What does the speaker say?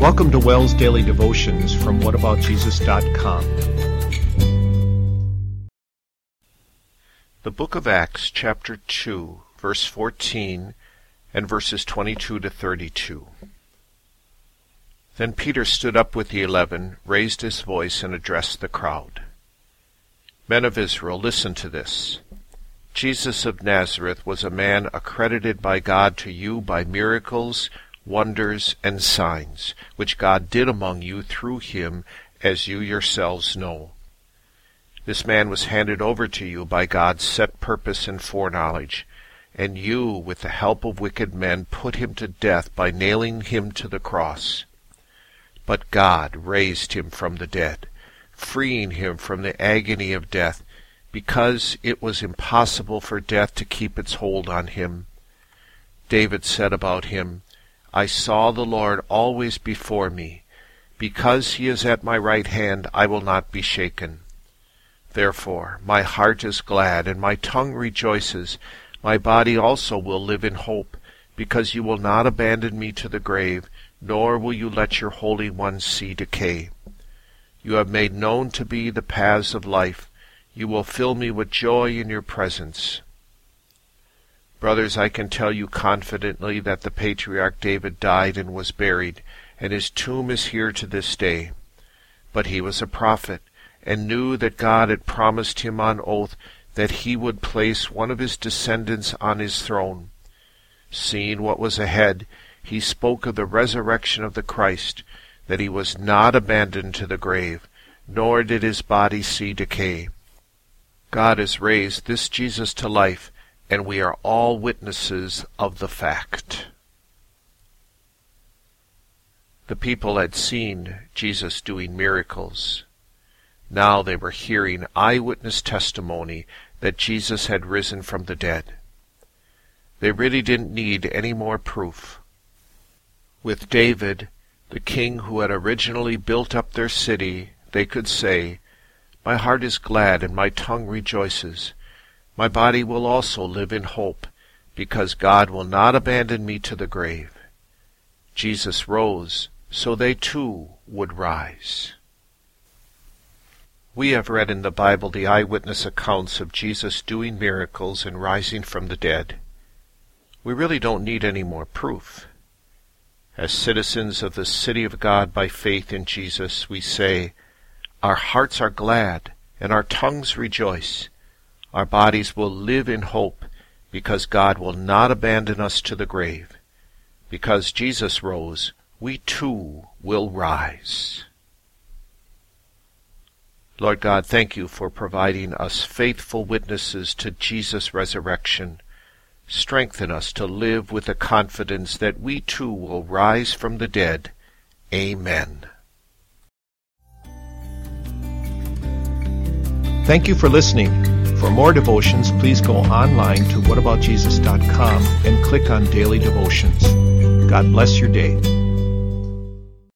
Welcome to Wells Daily Devotions from whataboutjesus.com. The book of Acts, chapter 2, verse 14, and verses 22 to 32. Then Peter stood up with the 11, raised his voice, and addressed the crowd. Men of Israel, listen to this. Jesus of Nazareth was a man accredited by God to you by miracles, wonders, and signs, which God did among you through him, as you yourselves know. This man was handed over to you by God's set purpose and foreknowledge, and you, with the help of wicked men, put him to death by nailing him to the cross. But God raised him from the dead, freeing him from the agony of death, because it was impossible for death to keep its hold on him. David said about him, I saw the Lord always before me. Because he is at my right hand, I will not be shaken. Therefore my heart is glad, and my tongue rejoices. My body also will live in hope, because you will not abandon me to the grave, nor will you let your Holy One see decay. You have made known to me the paths of life. You will fill me with joy in your presence. Brothers, I can tell you confidently that the patriarch David died and was buried, and his tomb is here to this day. But he was a prophet, and knew that God had promised him on oath that he would place one of his descendants on his throne. Seeing what was ahead, he spoke of the resurrection of the Christ, that he was not abandoned to the grave, nor did his body see decay. God has raised this Jesus to life, and we are all witnesses of the fact. The people had seen Jesus doing miracles. Now they were hearing eyewitness testimony that Jesus had risen from the dead. They really didn't need any more proof. With David, the king who had originally built up their city, they could say, My heart is glad and my tongue rejoices. My body will also live in hope, because God will not abandon me to the grave. Jesus rose, so they too would rise. We have read in the Bible the eyewitness accounts of Jesus doing miracles and rising from the dead. We really don't need any more proof. As citizens of the city of God by faith in Jesus, we say, Our hearts are glad, and our tongues rejoice. Our bodies will live in hope, because God will not abandon us to the grave. Because Jesus rose, we too will rise. Lord God, thank you for providing us faithful witnesses to Jesus' resurrection. Strengthen us to live with the confidence that we too will rise from the dead. Amen. Thank you for listening. For more devotions, please go online to whataboutjesus.com and click on Daily Devotions. God bless your day.